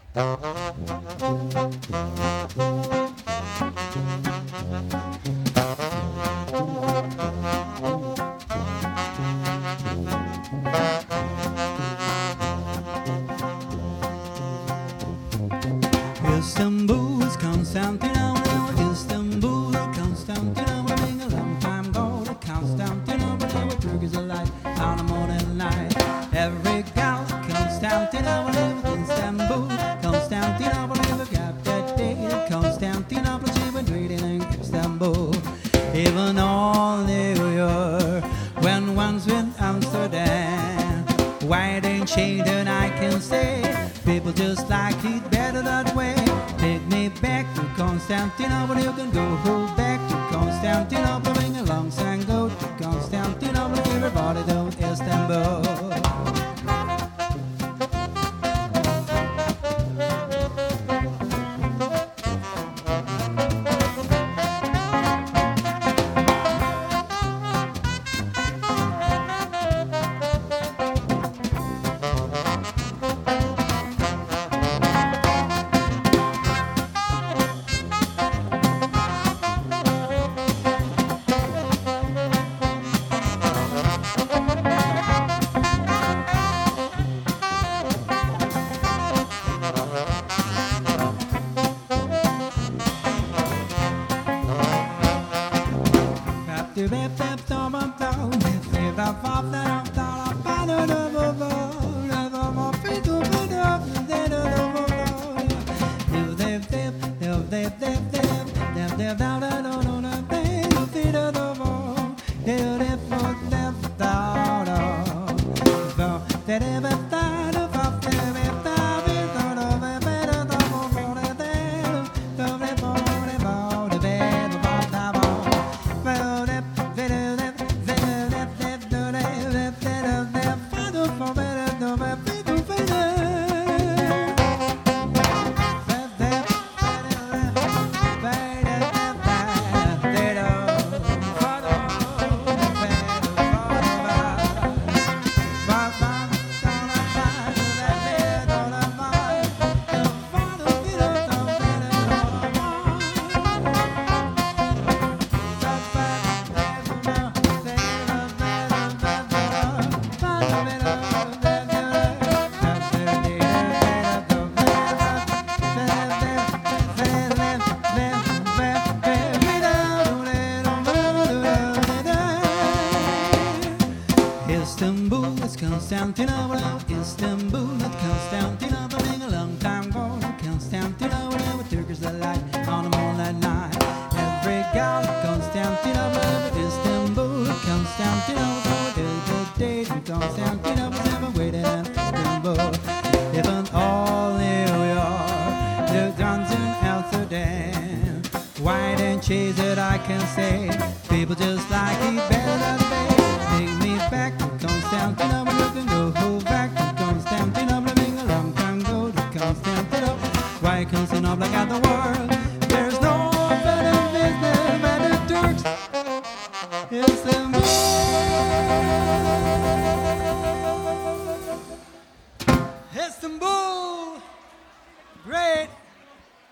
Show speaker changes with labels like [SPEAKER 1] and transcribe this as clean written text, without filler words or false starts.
[SPEAKER 1] Istanbul is Constantinople, Istanbul is Constantinople, being a long time ago to Constantinople, where Turkey's a light on a morning light. Every gal Constantinople, Istanbul, Constantinople, never got that day to Constantinople, she been waiting in Istanbul. Even all New York, when once with Amsterdam, why they change and I can say, people just like it better that way. Take me back to Constantinople, you can go back to Constantinople, bring a long song, go to Constantinople, everybody to Istanbul. Istanbul is Constantinople, Istanbul is Constantinople, being a long time ago to Constantinople, where Turkish delight on a moonlight night. Every gal Constantinople, Istanbul, Constantinople, till the day to Constantinople, never waiting in Istanbul. Even all New York, the guns in Amsterdam, why didn't chase it, I can say, people just like it better than they. Take me back to Constantinople, you can go back to Constantinople, being a long time go to Constantinople. Why Constantinople got the world? There's no better business than the Turks. Istanbul, Istanbul.